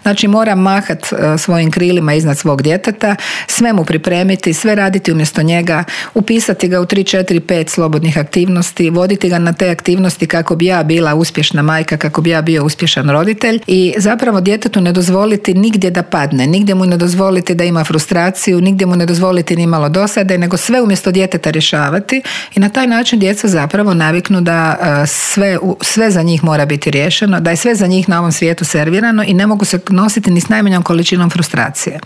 Znači moram mahat svojim krilima iznad svog djeteta, sve mu pripremiti, sve raditi umjesto njega, upisati ga u 3, 4, 5 slobodnih aktivnosti, voditi ga na te aktivnosti kako bi ja bila uspješna majka, kako bi ja bio uspješan roditelj i zapravo djetetu ne dozvoliti nigdje da padne, nigdje mu ne dozvoliti da ima frustraciju, nigdje mu ne dozvoliti ni malo dosade, nego sve umjesto djeteta rješavati i na taj način djeca zapravo naviknu da sve za njih mora biti riješeno, da je sve za njih na ovom svijetu servirano i ne mogu se nositi ni s najmanjom količinom frustracije.